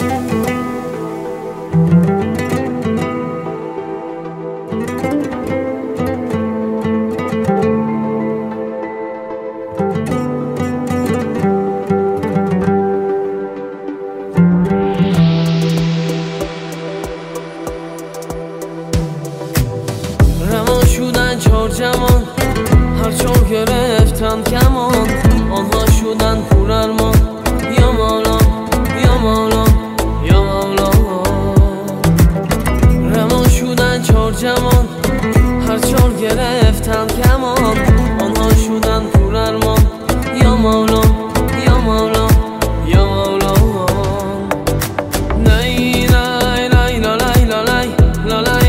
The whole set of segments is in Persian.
رها شدن چار جوان، هر چار گرفتن کمان، آنها شدن پر ارمان. یا مولا یا مولا یا مولا. رها شدن چار جوان، هر چار گرفتن کمان، آنها شدن پر ارمان. یا مولا یا مولا یا مولا. لای لای لای لای لای لای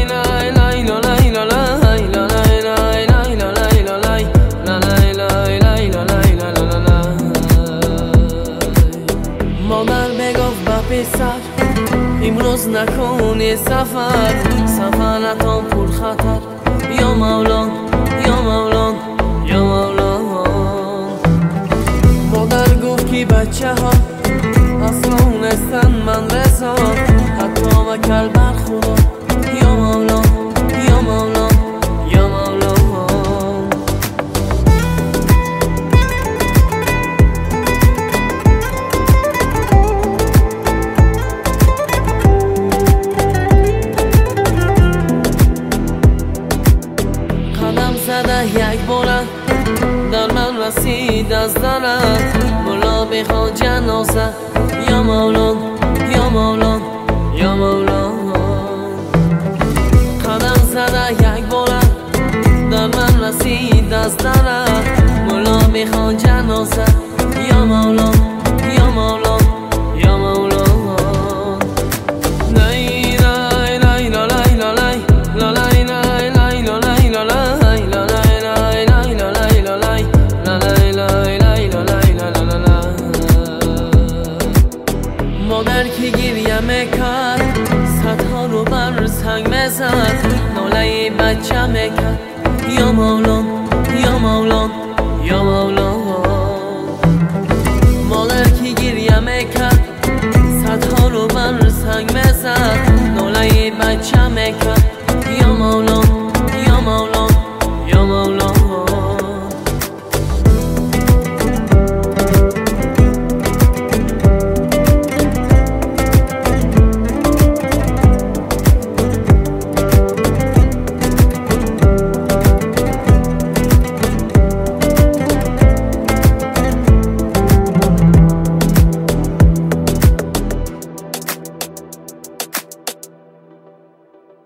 مادر بگفت به پسر امروز نکنی سفر، سفرتان پر خطر. یا مولا یا مولا یا مولا. مادر گفت که بچه ها اصلا نیستن من رسا، حتی وکل بر خدا. یا مولا یا مولا یا مولا. زده یک بارد در من رسید از درد، مولا بخواد جنازه. یا مولا یا مولا یا مولا. قدم زده یک بارد در من رسید از درد، مولا بخواد جنازه. یا مولا یا مولا یا مولا. لای لای لای لای لای لای مادر که گریه میکرد، صدها رو بر سنگ میزد، ناله بچه میکرد. یا